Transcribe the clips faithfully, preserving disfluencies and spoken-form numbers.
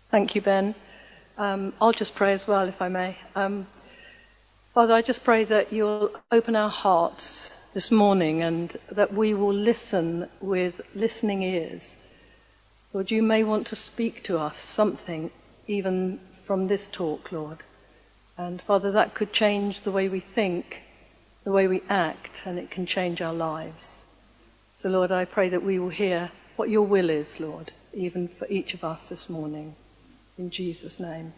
Thank you, Ben. Um, I'll just pray as well, if I may. Um, Father, I just pray that you'll open our hearts this morning and that we will listen with listening ears. Lord, you may want to speak to us something even from this talk, Lord. And Father, that could change the way we think, the way we act, and it can change our lives. So Lord, I pray that we will hear what your will is, Lord, even for each of us this morning. In Jesus' name.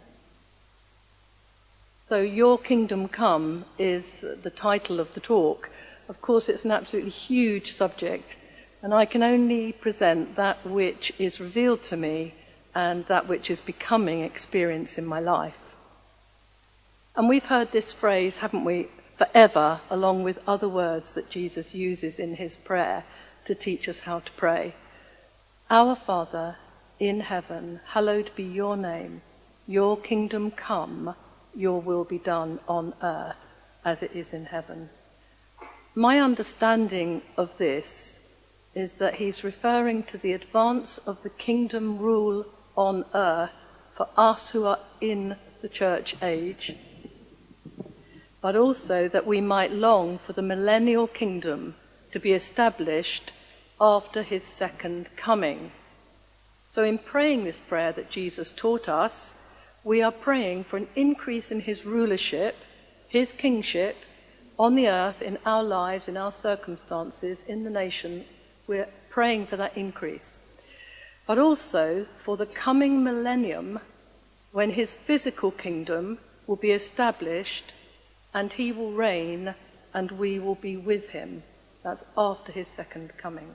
So Your Kingdom Come is the title of the talk. Of course, it's an absolutely huge subject, and I can only present that which is revealed to me and that which is becoming experience in my life. And we've heard this phrase, haven't we, forever, along with other words that Jesus uses in his prayer to teach us how to pray. Our Father in heaven, hallowed be your name. Your kingdom come, your will be done on earth as it is in heaven. My understanding of this is that he's referring to the advance of the kingdom rule on earth for us who are in the church age, but also that we might long for the millennial kingdom to be established after his second coming. So in praying this prayer that Jesus taught us, we are praying for an increase in his rulership, his kingship on the earth, in our lives, in our circumstances, in the nation. We're praying for that increase. But also for the coming millennium, when his physical kingdom will be established and he will reign and we will be with him. That's after his second coming.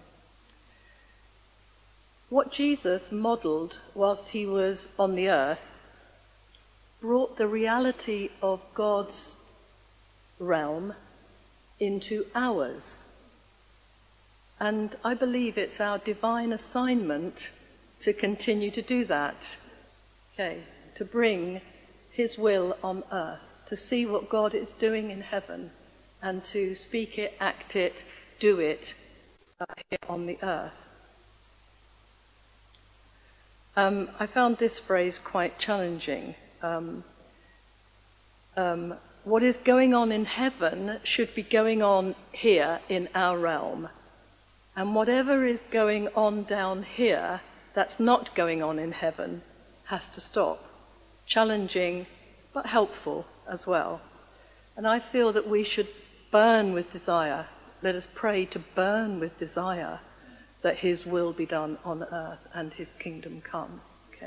What Jesus modelled whilst he was on the earth brought the reality of God's realm into ours. And I believe it's our divine assignment to continue to do that. Okay, to bring his will on earth, to see what God is doing in heaven, and to speak it, act it, do it uh, here on the earth. Um, I found this phrase quite challenging. Um, um, what is going on in heaven should be going on here in our realm. And whatever is going on down here that's not going on in heaven has to stop. Challenging, but helpful as well. And I feel that we should burn with desire. Let us pray to burn with desire that his will be done on earth and his kingdom come. Okay.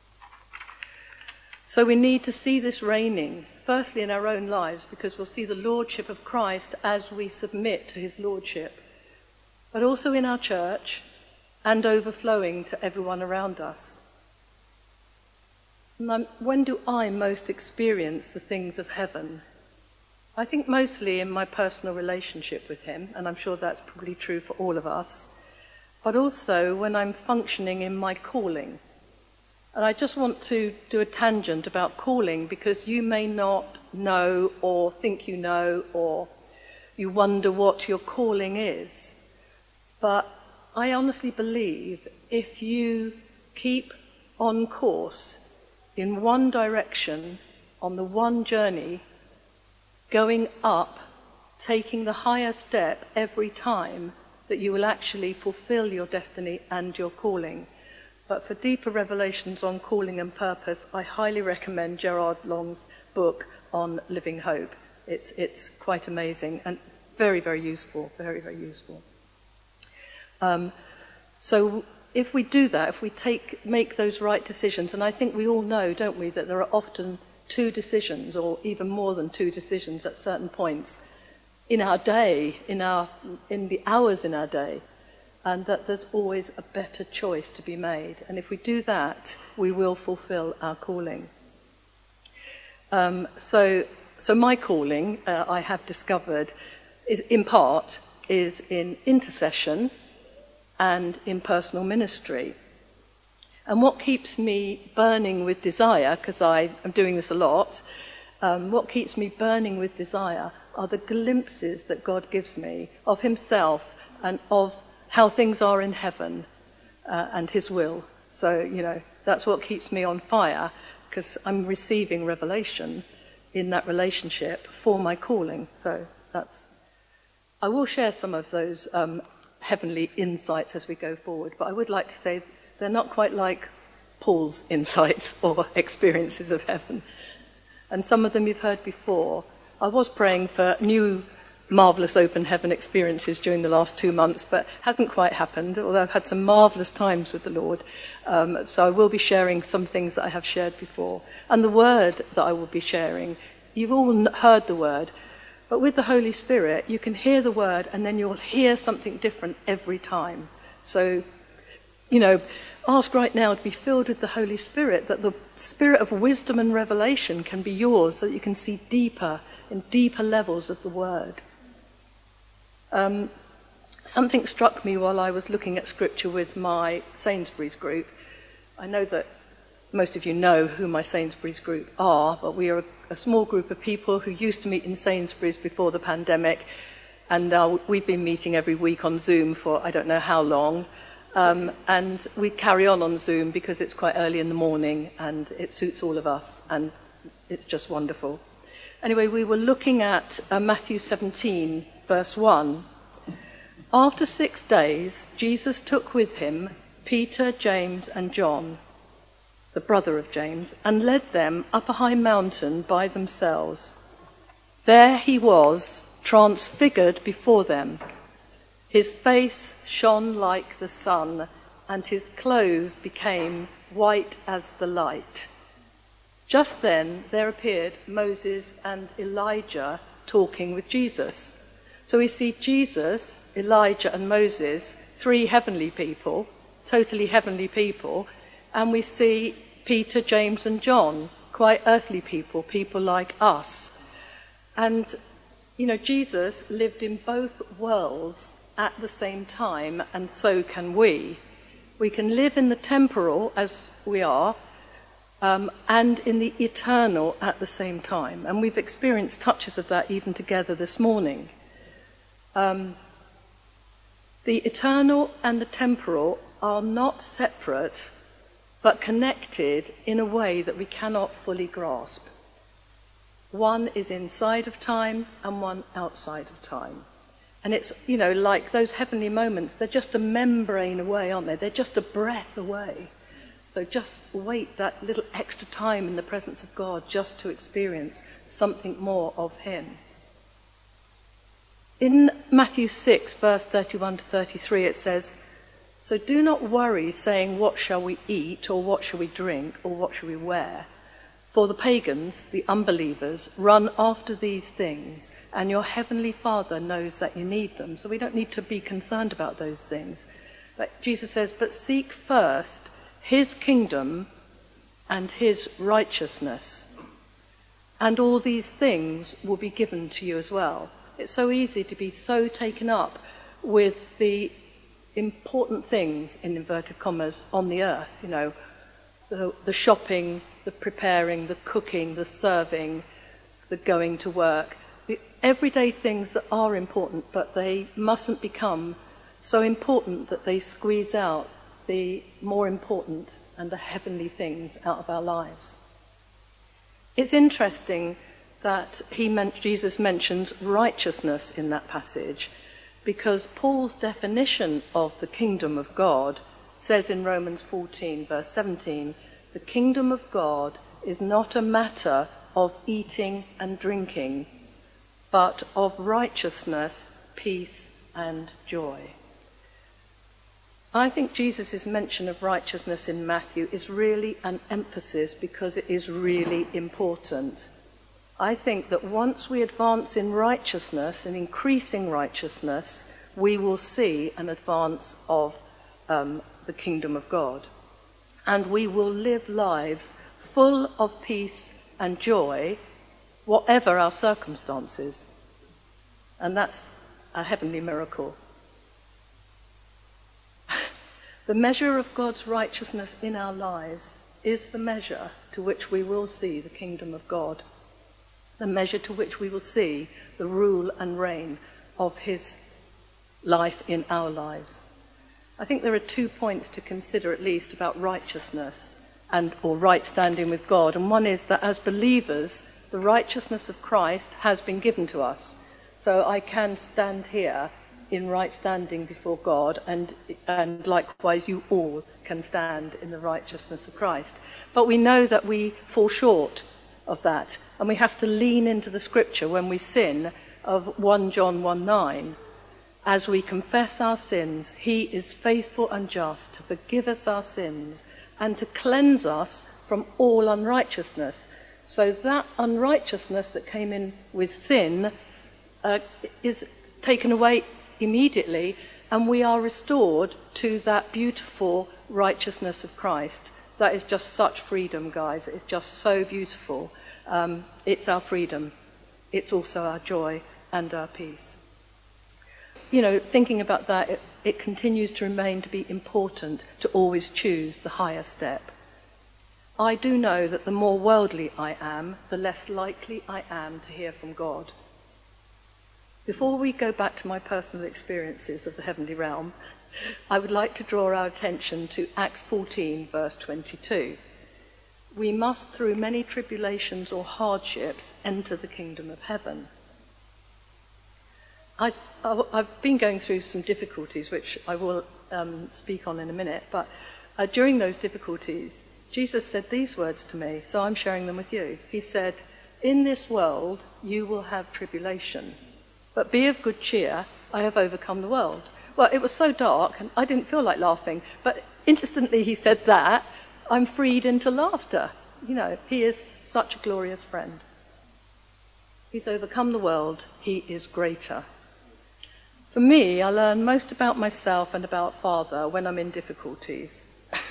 So we need to see this reigning, firstly in our own lives, because we'll see the lordship of Christ as we submit to his lordship, but also in our church and overflowing to everyone around us. And when do I most experience the things of heaven? I think mostly in my personal relationship with him, and I'm sure that's probably true for all of us, but also when I'm functioning in my calling. And I just want to do a tangent about calling, because you may not know or think you know, or you wonder what your calling is. But I honestly believe if you keep on course in one direction, on the one journey, going up, taking the higher step every time, that you will actually fulfill your destiny and your calling. But for deeper revelations on calling and purpose, I highly recommend Gerard Long's book on Living Hope. It's, it's quite amazing and very, very useful, very, very useful. Um, so if we do that, if we take, make those right decisions, and I think we all know, don't we, that there are often two decisions, or even more than two decisions at certain points in our day, in our in the hours in our day, and that there's always a better choice to be made. And if we do that, we will fulfill our calling. Um, so, so my calling, uh, I have discovered, is in part is in intercession and in personal ministry. And what keeps me burning with desire, because I am doing this a lot, um, what keeps me burning with desire are the glimpses that God gives me of himself and of how things are in heaven uh, and his will. So, you know, that's what keeps me on fire, because I'm receiving revelation in that relationship for my calling. So that's, I will share some of those um, heavenly insights as we go forward, but I would like to say they're not quite like Paul's insights or experiences of heaven. And some of them you've heard before. I was praying for new marvellous open heaven experiences during the last two months, but hasn't quite happened, although I've had some marvellous times with the Lord. Um, so I will be sharing some things that I have shared before. And the word that I will be sharing, you've all heard the word, but with the Holy Spirit, you can hear the word and then you'll hear something different every time. So, you know, ask right now to be filled with the Holy Spirit, that the spirit of wisdom and revelation can be yours so that you can see deeper, in deeper levels of the word. Um, something struck me while I was looking at scripture with my Sainsbury's group. I know that most of you know who my Sainsbury's group are, but we are a, a small group of people who used to meet in Sainsbury's before the pandemic, and now we've been meeting every week on Zoom for I don't know how long. Um, and we carry on on Zoom because it's quite early in the morning and it suits all of us, and it's just wonderful. Anyway, we were looking at uh, Matthew seventeen, verse one. After six days, Jesus took with him Peter, James, and John, the brother of James, and led them up a high mountain by themselves. There he was, transfigured before them. His face shone like the sun, and his clothes became white as the light. Just then there appeared Moses and Elijah talking with Jesus. So we see Jesus, Elijah, and Moses, three heavenly people, totally heavenly people, and we see Peter, James, and John, quite earthly people, people like us. And, you know, Jesus lived in both worlds at the same time, and so can we. We can live in the temporal, as we are, um, and in the eternal at the same time. And we've experienced touches of that even together this morning. Um, the eternal and the temporal are not separate, but connected in a way that we cannot fully grasp. One is inside of time and one outside of time. And it's, you know, like those heavenly moments, they're just a membrane away, aren't they? They're just a breath away. So just wait that little extra time in the presence of God just to experience something more of him. In Matthew six, verse thirty-one to thirty-three, it says, "So do not worry, saying, what shall we eat, or what shall we drink, or what shall we wear? For the pagans, the unbelievers, run after these things, and your heavenly Father knows that you need them." So we don't need to be concerned about those things. But Jesus says, but seek first his kingdom and his righteousness, and all these things will be given to you as well. It's so easy to be so taken up with the important things, in inverted commas, on the earth, you know, the, the shopping, the preparing, the cooking, the serving, the going to work, the everyday things that are important, but they mustn't become so important that they squeeze out the more important and the heavenly things out of our lives. It's interesting that he meant, Jesus mentions righteousness in that passage, because Paul's definition of the kingdom of God says in Romans fourteen, verse seventeen, the kingdom of God is not a matter of eating and drinking, but of righteousness, peace, and joy. I think Jesus' mention of righteousness in Matthew is really an emphasis because it is really important. I think that once we advance in righteousness and increasing righteousness, we will see an advance of um, the kingdom of God. And we will live lives full of peace and joy, whatever our circumstances. And that's a heavenly miracle. The measure of God's righteousness in our lives is the measure to which we will see the kingdom of God, the measure to which we will see the rule and reign of his life in our lives. I think there are two points to consider at least about righteousness. and or right standing with God. And one is that as believers, the righteousness of Christ has been given to us. So I can stand here in right standing before God, and, and likewise you all can stand in the righteousness of Christ. But we know that we fall short of that, and we have to lean into the scripture when we sin of First John one nine. As we confess our sins, he is faithful and just to forgive us our sins and to cleanse us from all unrighteousness. So that unrighteousness that came in with sin uh, is taken away immediately, and we are restored to that beautiful righteousness of Christ. That is just such freedom, guys. It's just so beautiful. Um, it's our freedom. It's also our joy and our peace. You know, thinking about that, it, it continues to remain to be important to always choose the higher step. I do know that the more worldly I am, the less likely I am to hear from God. Before we go back to my personal experiences of the heavenly realm, I would like to draw our attention to Acts fourteen, verse twenty-two. We must, through many tribulations or hardships, enter the kingdom of heaven. I, I've been going through some difficulties, which I will um, speak on in a minute, but uh, during those difficulties, Jesus said these words to me, so I'm sharing them with you. He said, "In this world you will have tribulation, but be of good cheer, I have overcome the world." Well, it was so dark, and I didn't feel like laughing, but instantly he said that, I'm freed into laughter. You know, he is such a glorious friend. He's overcome the world, he is greater. For me, I learn most about myself and about Father when I'm in difficulties.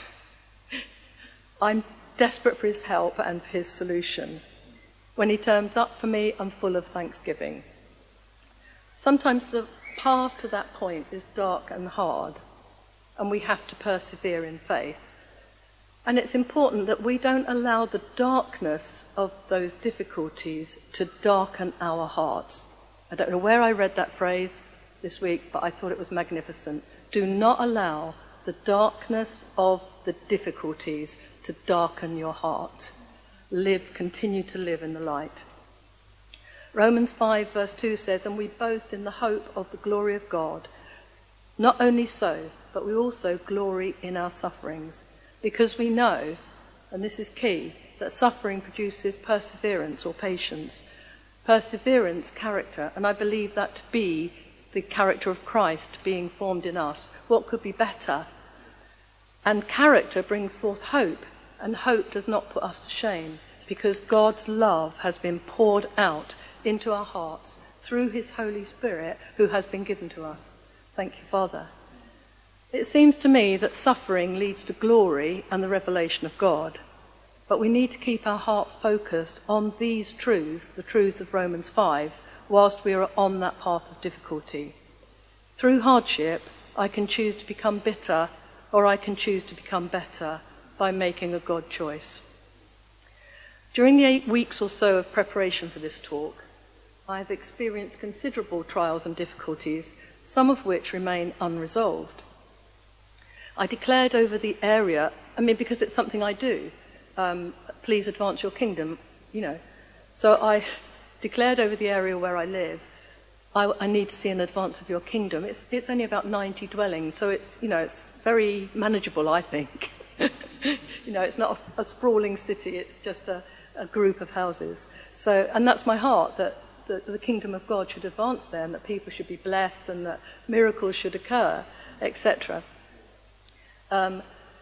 I'm desperate for his help and for his solution. When he turns up for me, I'm full of thanksgiving. Sometimes the path to that point is dark and hard, and we have to persevere in faith. And it's important that we don't allow the darkness of those difficulties to darken our hearts. I don't know where I read that phrase this week, but I thought it was magnificent. Do not allow the darkness of the difficulties to darken your heart. Live, continue to live in the light. Romans five verse two says, "And we boast in the hope of the glory of God. Not only so, but we also glory in our sufferings, because we know," and this is key, "that suffering produces perseverance or patience. Perseverance, character," and I believe that to be the character of Christ being formed in us. What could be better? And character brings forth hope, and hope does not put us to shame, because God's love has been poured out into our hearts through his Holy Spirit who has been given to us. Thank you, Father. It seems to me that suffering leads to glory and the revelation of God, but we need to keep our heart focused on these truths, the truths of Romans five, whilst we are on that path of difficulty. Through hardship, I can choose to become bitter, or I can choose to become better by making a God choice. During the eight weeks or so of preparation for this talk, I have experienced considerable trials and difficulties, some of which remain unresolved. I declared over the area, I mean, because it's something I do, um, please advance your kingdom, you know. So I declared over the area where I live, I, I need to see an advance of your kingdom. It's, it's only about ninety dwellings, so it's, you know, it's very manageable, I think. You know, it's not a, a sprawling city, it's just a, a group of houses. So, and that's my heart, that the, the kingdom of God should advance there, and that people should be blessed, and that miracles should occur, et cetera. Um,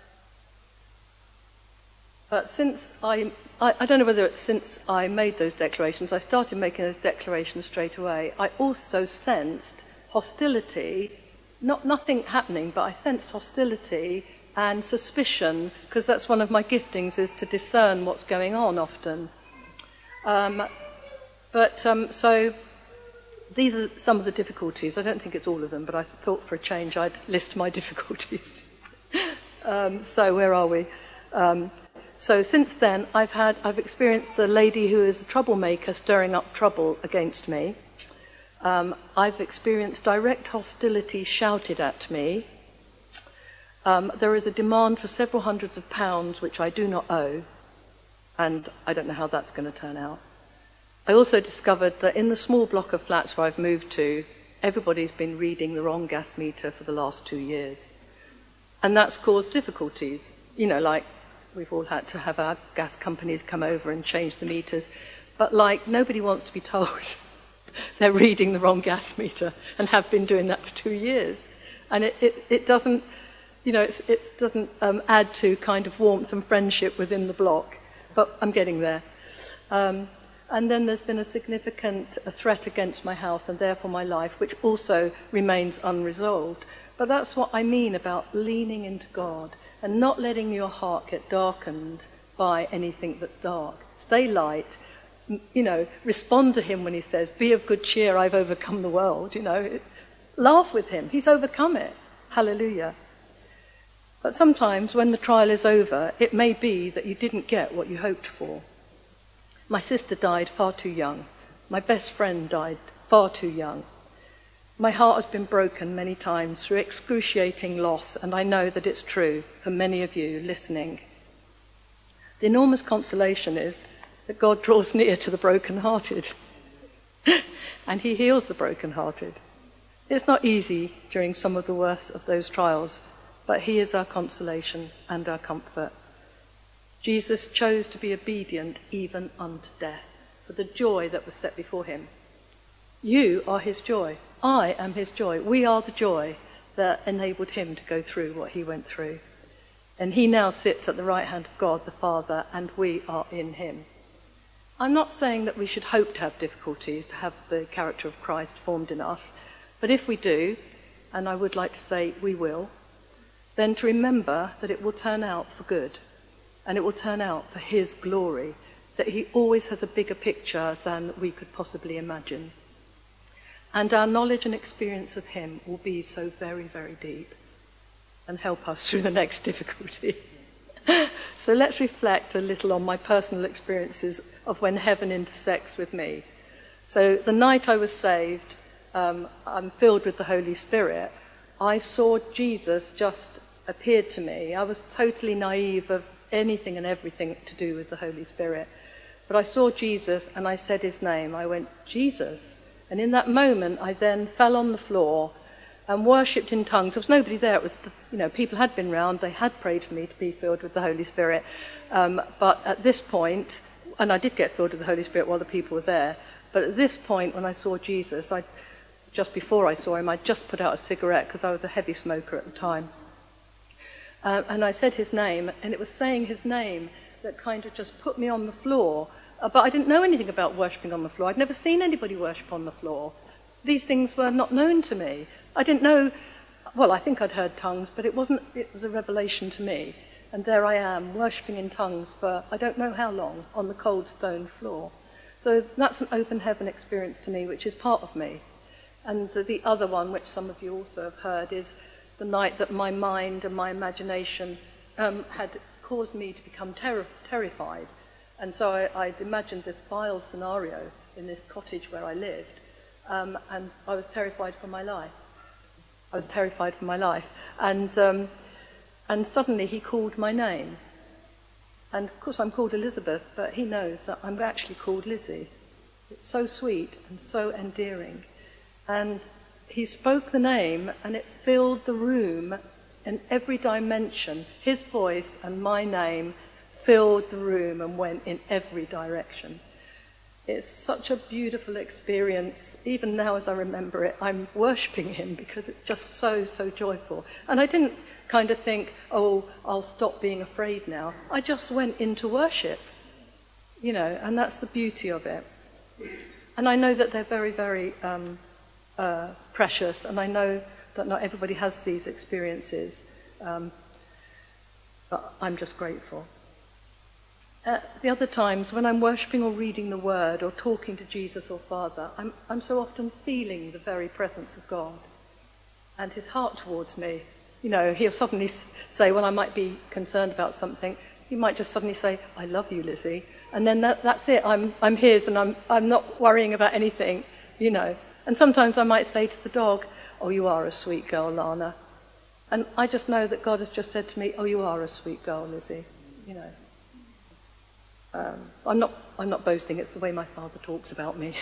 but since I, I, I don't know whether it's since I made those declarations, I started making those declarations straight away, I also sensed hostility, not nothing happening, but I sensed hostility and suspicion, because that's one of my giftings, is to discern what's going on often. Um, but um, so these are some of the difficulties. I don't think it's all of them, but I thought for a change I'd list my difficulties. um, so where are we? Um, so since then, I've had I've experienced a lady who is a troublemaker stirring up trouble against me. Um, I've experienced direct hostility shouted at me. Um, there is a demand for several hundreds of pounds, which I do not owe, and I don't know how that's going to turn out. I also discovered that in the small block of flats where I've moved to, everybody's been reading the wrong gas meter for the last two years. And that's caused difficulties. You know, like we've all had to have our gas companies come over and change the meters. But like nobody wants to be told they're reading the wrong gas meter and have been doing that for two years. And it, it, it doesn't, you know, it's, it doesn't um, add to kind of warmth and friendship within the block. But I'm getting there. Um, and then there's been a significant a threat against my health and therefore my life, which also remains unresolved. But that's what I mean about leaning into God and not letting your heart get darkened by anything that's dark. Stay light, you know, respond to him when he says, be of good cheer, I've overcome the world, you know. Laugh with him, he's overcome it. Hallelujah. But sometimes when the trial is over, it may be that you didn't get what you hoped for. My sister died far too young. My best friend died far too young. My heart has been broken many times through excruciating loss, and I know that it's true for many of you listening. The enormous consolation is that God draws near to the brokenhearted, and he heals the brokenhearted. It's not easy during some of the worst of those trials, but he is our consolation and our comfort. Jesus chose to be obedient even unto death, for the joy that was set before him. You are his joy. I am his joy. We are the joy that enabled him to go through what he went through. And he now sits at the right hand of God the Father, and we are in him. I'm not saying that we should hope to have difficulties, to have the character of Christ formed in us, but if we do, and I would like to say we will, then to remember that it will turn out for good, and it will turn out for his glory, that he always has a bigger picture than we could possibly imagine. And our knowledge and experience of him will be so very, very deep and help us through the next difficulty. So let's reflect a little on my personal experiences of when heaven intersects with me. So the night I was saved, um, I'm filled with the Holy Spirit. I saw Jesus just appeared to me. I was totally naive of anything and everything to do with the Holy Spirit. But I saw Jesus and I said his name. I went, Jesus. And in that moment, I then fell on the floor and worshipped in tongues. There was nobody there. It was, you know, people had been round. They had prayed for me to be filled with the Holy Spirit. Um, but at this point, and I did get filled with the Holy Spirit while the people were there. But at this point, when I saw Jesus, I, just before I saw him, I just put out a cigarette because I was a heavy smoker at the time. Uh, and I said his name, and it was saying his name that kind of just put me on the floor. Uh, but I didn't know anything about worshipping on the floor. I'd never seen anybody worship on the floor. These things were not known to me. I didn't know, well, I think I'd heard tongues, but it wasn't, it was a revelation to me. And there I am, worshipping in tongues for I don't know how long on the cold stone floor. So that's an open heaven experience to me, which is part of me. And the, the other one, which some of you also have heard, is the night that my mind and my imagination um, had caused me to become ter- terrified. And so I, I'd imagined this vile scenario in this cottage where I lived, um, and I was terrified for my life. I was terrified for my life. And, um, and suddenly he called my name. And of course I'm called Elizabeth, but he knows that I'm actually called Lizzie. It's so sweet and so endearing. And he spoke the name, and it filled the room in every dimension. His voice and my name filled the room and went in every direction. It's such a beautiful experience. Even now as I remember it, I'm worshipping him because it's just so, so joyful. And I didn't kind of think, oh, I'll stop being afraid now. I just went into worship, you know, and that's the beauty of it. And I know that they're very, very um, uh, precious, and I know that not everybody has these experiences, um, but I'm just grateful. Uh, the other times, when I'm worshipping or reading the Word or talking to Jesus or Father, I'm, I'm so often feeling the very presence of God and his heart towards me. You know, he'll suddenly say, when I might be concerned about something, he might just suddenly say, I love you, Lizzie. And then that, that's it. I'm, I'm his, and I'm, I'm not worrying about anything, you know. And sometimes I might say to the dog, oh, you are a sweet girl, Lana. And I just know that God has just said to me, oh, you are a sweet girl, Lizzie, you know. Um, I'm not, I'm not boasting, it's the way my father talks about me.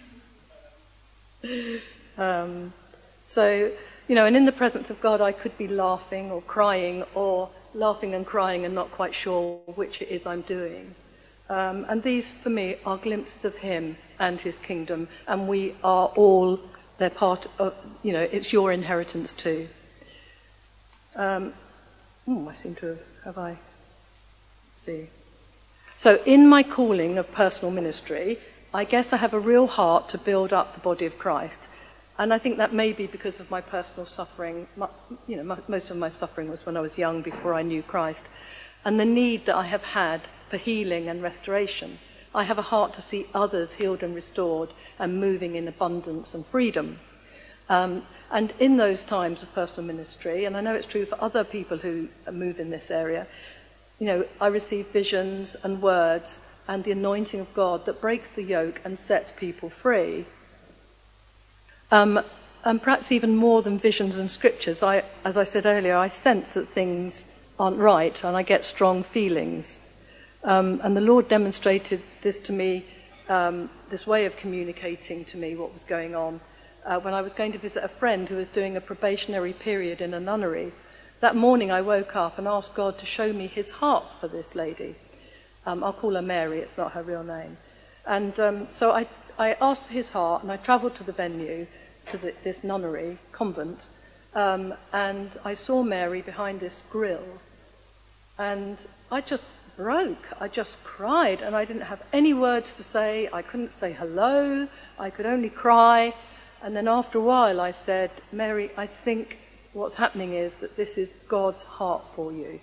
um, so, you know, and in the presence of God, I could be laughing or crying, or laughing and crying and not quite sure which it is I'm doing. Um, and these, for me, are glimpses of him and his kingdom, and we are all, they're part of, you know, it's your inheritance too. Um, oh, I seem to have, have I, let's see. So in my calling of personal ministry, I guess I have a real heart to build up the body of Christ. And I think that may be because of my personal suffering. My, you know, my, most of my suffering was when I was young, before I knew Christ. And the need that I have had for healing and restoration. I have a heart to see others healed and restored and moving in abundance and freedom. Um, and in those times of personal ministry, and I know it's true for other people who move in this area, you know, I receive visions and words and the anointing of God that breaks the yoke and sets people free. Um, and perhaps even more than visions and scriptures, I, as I said earlier, I sense that things aren't right and I get strong feelings. Um, and the Lord demonstrated this to me, um, this way of communicating to me what was going on, uh, when I was going to visit a friend who was doing a probationary period in a nunnery. That morning I woke up and asked God to show me his heart for this lady. Um, I'll call her Mary, it's not her real name. And um, so I, I asked for his heart, and I travelled to the venue, to the, this nunnery, convent, um, and I saw Mary behind this grill. And I just broke, I just cried, and I didn't have any words to say. I couldn't say hello, I could only cry. And then after a while I said, Mary, I think what's happening is that this is God's heart for you.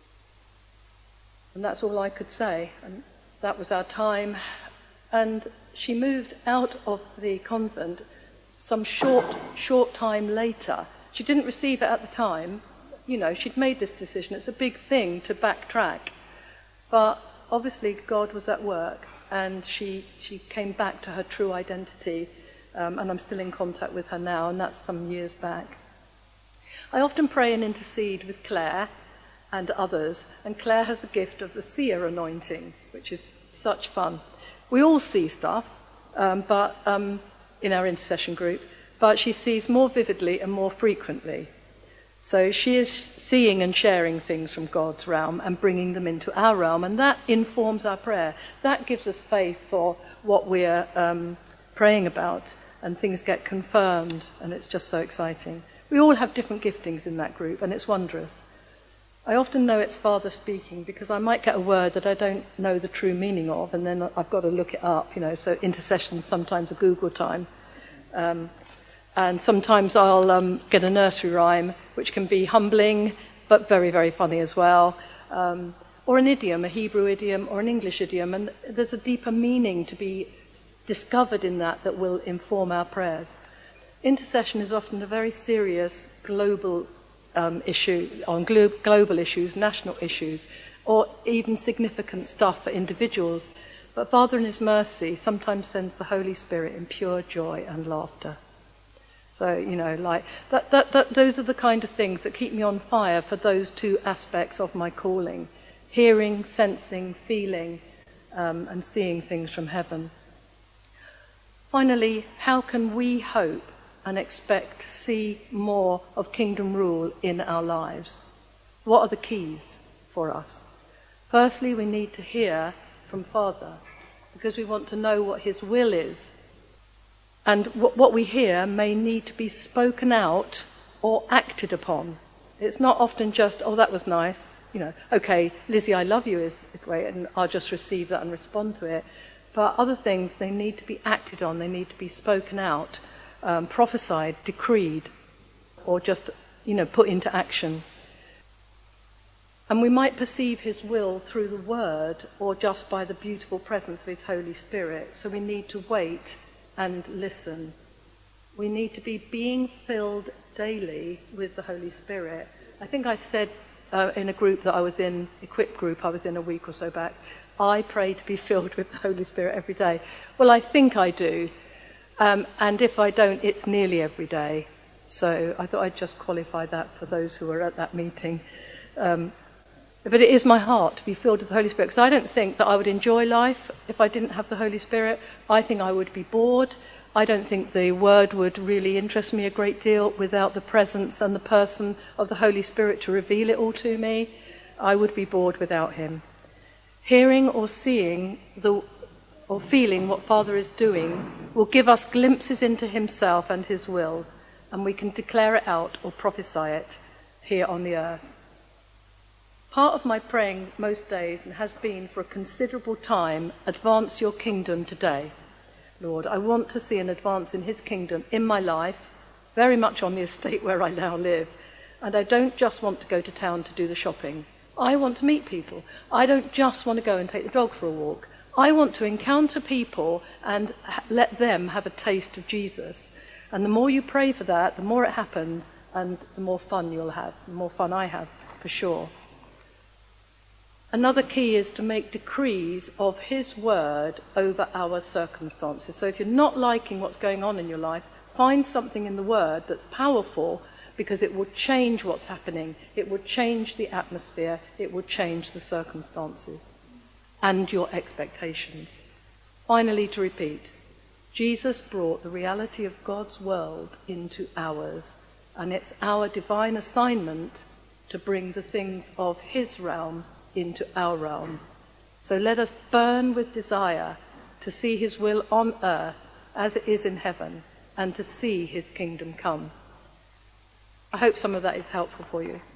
And that's all I could say. And that was our time. And she moved out of the convent some short, short time later. She didn't receive it at the time. You know, she'd made this decision. It's a big thing to backtrack. But obviously God was at work, and she, she came back to her true identity. Um, and I'm still in contact with her now, and that's some years back. I often pray and intercede with Claire and others, and Claire has the gift of the seer anointing, which is such fun. We all see stuff, um, but um, in our intercession group, but she sees more vividly and more frequently. So she is seeing and sharing things from God's realm and bringing them into our realm, and that informs our prayer. That gives us faith for what we're um, praying about, and things get confirmed, and it's just so exciting. We all have different giftings in that group, and it's wondrous. I often know it's Father speaking because I might get a word that I don't know the true meaning of, and then I've got to look it up, you know, so intercession's sometimes a Google time. Um, and sometimes I'll um, get a nursery rhyme, which can be humbling, but very, very funny as well. Um, or an idiom, a Hebrew idiom or an English idiom, and there's a deeper meaning to be discovered in that that will inform our prayers. Intercession is often a very serious global um, issue, on glo- global issues, national issues, or even significant stuff for individuals. But Father in his mercy sometimes sends the Holy Spirit in pure joy and laughter. So, you know, like, that, that, that, those are the kind of things that keep me on fire for those two aspects of my calling. Hearing, sensing, feeling, um, and seeing things from heaven. Finally, how can we hope and expect to see more of kingdom rule in our lives? What are the keys for us? Firstly, we need to hear from Father, because we want to know what his will is. And what, what we hear may need to be spoken out or acted upon. It's not often just, oh, that was nice, you know, okay, Lizzie, I love you is great, and I'll just receive that and respond to it. But other things, they need to be acted on, they need to be spoken out, um, prophesied, decreed, or just, you know, put into action. And we might perceive his will through the word or just by the beautiful presence of his Holy Spirit. So we need to wait and listen. We need to be being filled daily with the Holy Spirit. I think I said uh, in a group that I was in, Equip group I was in a week or so back, I pray to be filled with the Holy Spirit every day. Well, I think I do. Um, and if I don't, it's nearly every day. So I thought I'd just qualify that for those who were at that meeting. Um, but it is my heart to be filled with the Holy Spirit, because I don't think that I would enjoy life if I didn't have the Holy Spirit. I think I would be bored. I don't think the Word would really interest me a great deal without the presence and the person of the Holy Spirit to reveal it all to me. I would be bored without him. Hearing or seeing the, or feeling what Father is doing will give us glimpses into himself and his will, and we can declare it out or prophesy it here on the earth. Part of my praying most days, and has been for a considerable time, advance your kingdom today. Lord, I want to see an advance in his kingdom in my life, very much on the estate where I now live. And I don't just want to go to town to do the shopping. I want to meet people. I don't just want to go and take the dog for a walk. I want to encounter people and ha- let them have a taste of Jesus. And the more you pray for that, the more it happens, and the more fun you'll have, the more fun I have, for sure. Another key is to make decrees of his word over our circumstances. So if you're not liking what's going on in your life, find something in the word that's powerful, because it will change what's happening. It will change the atmosphere. It will change the circumstances and your expectations. Finally, to repeat, Jesus brought the reality of God's world into ours, and it's our divine assignment to bring the things of his realm into our realm. So let us burn with desire to see his will on earth as it is in heaven, and to see his kingdom come. I hope some of that is helpful for you.